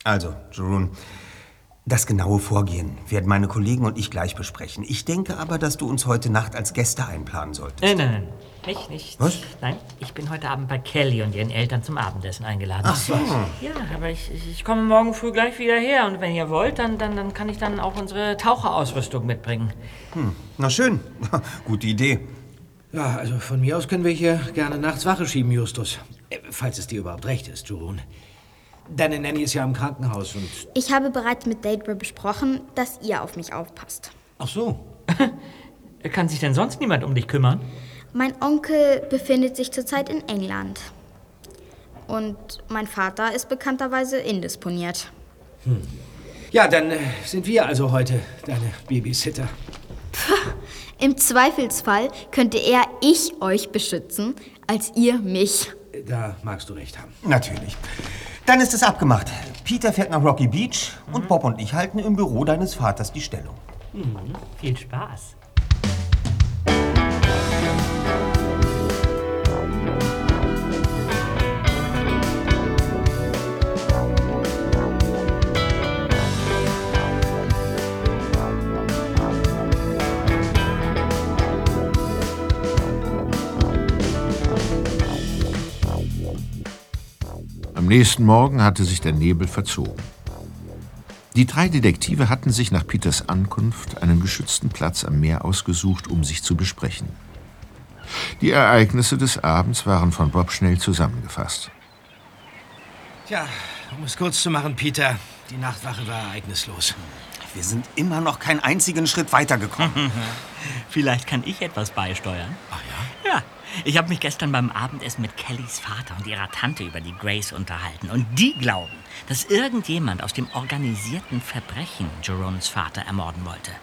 Also, Jeroen, das genaue Vorgehen werden meine Kollegen und ich gleich besprechen. Ich denke aber, dass du uns heute Nacht als Gäste einplanen solltest. Nein. Nicht. Was? Nein, ich bin heute Abend bei Kelly und ihren Eltern zum Abendessen eingeladen. Ach so. Ja, aber ich komme morgen früh gleich wieder her. Und wenn ihr wollt, dann kann ich dann auch unsere Taucherausrüstung mitbringen. Na schön. Gute Idee. Ja, also von mir aus können wir hier gerne nachts Wache schieben, Justus. Falls es dir überhaupt recht ist, Jeroen. Deine Nanny ist ja im Krankenhaus und... Ich habe bereits mit Deidre besprochen, dass ihr auf mich aufpasst. Ach so. Kann sich denn sonst niemand um dich kümmern? Mein Onkel befindet sich zurzeit in England. Und mein Vater ist bekannterweise indisponiert. Ja, dann sind wir also heute deine Babysitter. Im Zweifelsfall könnte eher ich euch beschützen, als ihr mich. Da magst du recht haben. Natürlich. Dann ist es abgemacht. Peter fährt nach Rocky Beach und Bob und ich halten im Büro deines Vaters die Stellung. Viel Spaß. Am nächsten Morgen hatte sich der Nebel verzogen. Die 3 Detektive hatten sich nach Peters Ankunft einen geschützten Platz am Meer ausgesucht, um sich zu besprechen. Die Ereignisse des Abends waren von Bob schnell zusammengefasst. Tja, um es kurz zu machen, Peter, die Nachtwache war ereignislos. Wir sind immer noch keinen einzigen Schritt weitergekommen. Vielleicht kann ich etwas beisteuern. Ach ja? Ja, ich habe mich gestern beim Abendessen mit Kellys Vater und ihrer Tante über die Grace unterhalten. Und die glauben, dass irgendjemand aus dem organisierten Verbrechen Jeroens Vater ermorden wollte.